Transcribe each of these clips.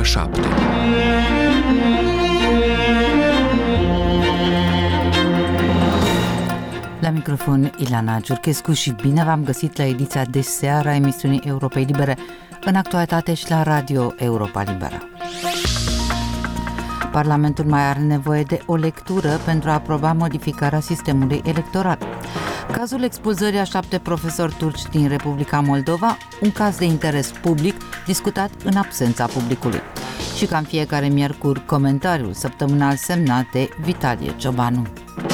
7. La microfon Ilana Giurchescu și bine v-am găsit la ediția de seară a emisiunii Europei Libere, în actualitate și la Radio Europa Liberă. Parlamentul mai are nevoie de o lectură pentru a aproba modificarea sistemului electoral. Cazul expulzării a 7 profesori turci din Republica Moldova, un caz de interes public discutat în absența publicului. Și ca în fiecare miercuri, comentariul săptămânal semnat de Vitalie Ciobanu.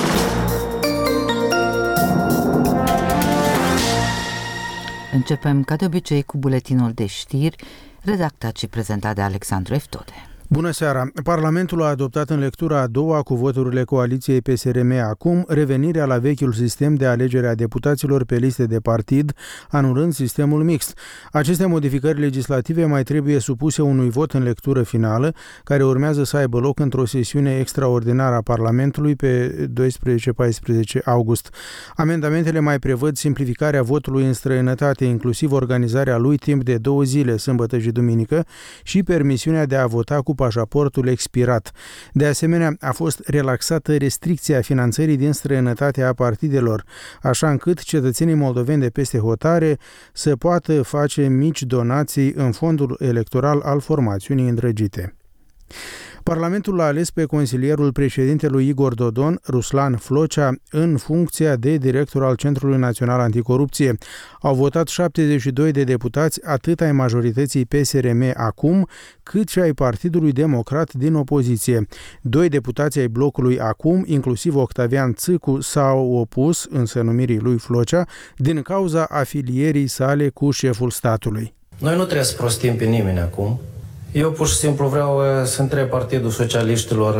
Începem ca de obicei cu buletinul de știri, redactat și prezentat de Alexandru Eftode. Bună seara! Parlamentul a adoptat în lectura a doua cu voturile coaliției PSRM acum revenirea la vechiul sistem de alegere a deputaților pe liste de partid, anulând sistemul mixt. Aceste modificări legislative mai trebuie supuse unui vot în lectură finală, care urmează să aibă loc într-o sesiune extraordinară a Parlamentului pe 12-14 august. Amendamentele mai prevăd simplificarea votului în străinătate, inclusiv organizarea lui timp de 2 zile, sâmbătă și duminică, și permisiunea de a vota cu pașaportul expirat. De asemenea, a fost relaxată restricția finanțării din străinătate a partidelor, așa încât cetățenii moldoveni de peste hotare să poată face mici donații în fondul electoral al formațiunii îndrăgite. Parlamentul l-a ales pe consilierul președintelui Igor Dodon, Ruslan Flocea, în funcția de director al Centrului Național Anticorupție. Au votat 72 de deputați, atât ai majorității PSRM acum, cât și ai Partidului Democrat din opoziție. 2 deputați ai blocului acum, inclusiv Octavian Țâcu, s-au opus însă numirii lui Flocea din cauza afilierii sale cu șeful statului. Noi nu trebuie să prostim pe nimeni acum. Eu pur și simplu vreau să întreb Partidul Socialiștilor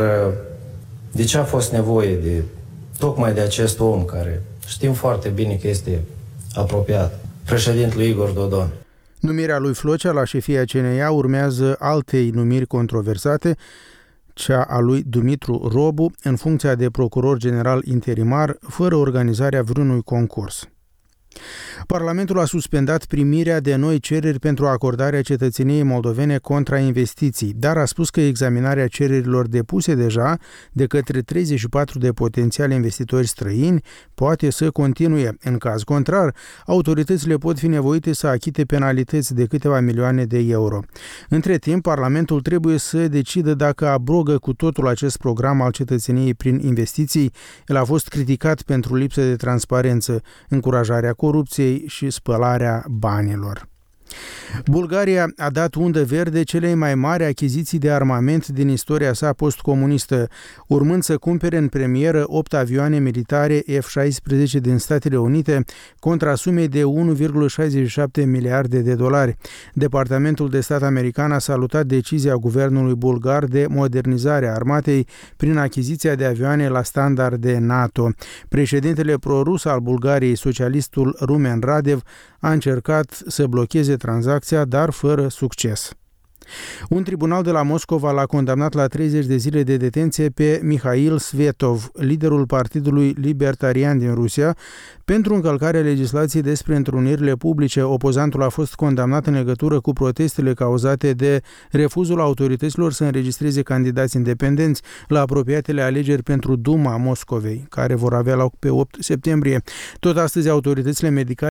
de ce a fost nevoie tocmai de acest om care știm foarte bine că este apropiat, președintele Igor Dodon. Numirea lui Flocea la șefia CNA urmează altei numiri controversate, cea a lui Dumitru Robu, în funcția de procuror general interimar, fără organizarea vreunui concurs. Parlamentul a suspendat primirea de noi cereri pentru acordarea cetățeniei moldovene contra investiții, dar a spus că examinarea cererilor depuse deja de către 34 de potențiali investitori străini poate să continue. În caz contrar, autoritățile pot fi nevoite să achite penalități de câteva milioane de euro. Între timp, Parlamentul trebuie să decidă dacă abrogă cu totul acest program al cetățeniei prin investiții. El a fost criticat pentru lipsă de transparență, încurajarea corupției și spălarea banilor. Bulgaria a dat undă verde celei mai mari achiziții de armament din istoria sa postcomunistă, urmând să cumpere în premieră 8 avioane militare F-16 din Statele Unite contra sumei de 1,67 miliarde de dolari. Departamentul de stat american a salutat decizia guvernului bulgar de modernizare a armatei prin achiziția de avioane la standarde NATO. Președintele prorus al Bulgariei, socialistul Rumen Radev, a încercat să blocheze tranzacția, dar fără succes. Un tribunal de la Moscova l-a condamnat la 30 de zile de detenție pe Mihail Svetov, liderul Partidului Libertarian din Rusia, pentru încălcarea legislației despre întrunirile publice. Opozantul a fost condamnat în legătură cu protestele cauzate de refuzul autorităților să înregistreze candidați independenți la apropiatele alegeri pentru Duma Moscovei, care vor avea loc pe 8 septembrie. Tot astăzi, autoritățile medicale